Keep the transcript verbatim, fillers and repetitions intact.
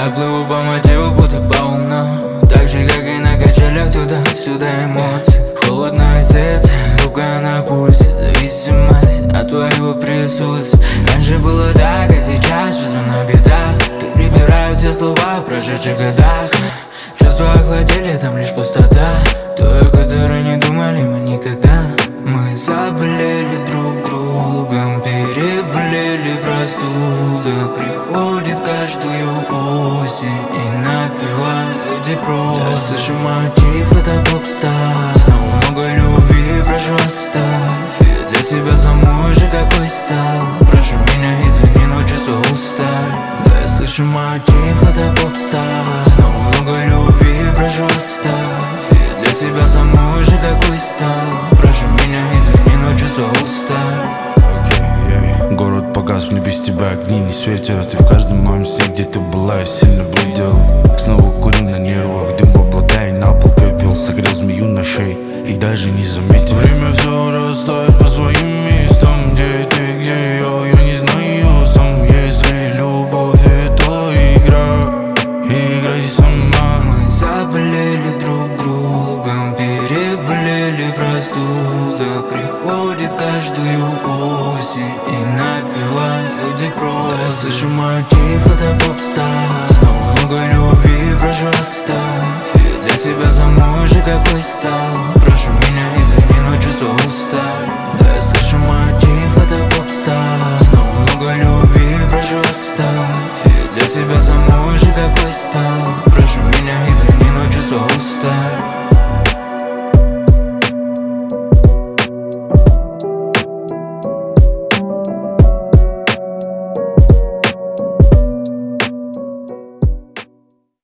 Я плыву по мотиву, будто по волнам, так же, как и на качелях, туда-сюда эмоции. Холодное сердце, рука на пульсе, зависимость от твоего присутствия. Раньше было так, а сейчас чувство на бедах. Перебираю все слова в прошедших годах. Чувства охладели, там лишь пустота. Той, о которой не думали мы никогда. Мы заболели друг другом, переболели простуда. Приходит каждую осень и напевают Днепро. Я слышу мотив, это поп-стар. Снова много любви, прошу оставь. Я для себя самой же какой стал. Прошу меня извини, но чувства устали. Да, я слышу мотив, это поп-стар. Снова много любви, прошу оставь. Я для себя самой же какой стал. Прошу меня извини, но чувства устали. Город погас, мне без тебя огни не светят. И в каждом моем сне, где ты была, я сильно бредил. Снова курю на нервах, дым в облака и на пол пепел. Согрел змею на шее и даже не заметил. Время все расставит по своим местам. Где ты, где я, я не знаю сам. Если любовь это игра, играй сама. Мы заболели друг другом, переболели простуда. Приходит каждую осень и напевают Днепро. Я слышу мотив, это поп-стар. Снова много любви, прошу оставь. Я для себя самой же какой стал. Прошу меня извини, но чувства устали. Да, я слышу мотив, это поп-стар. Снова много любви, прошу оставь. Я для себя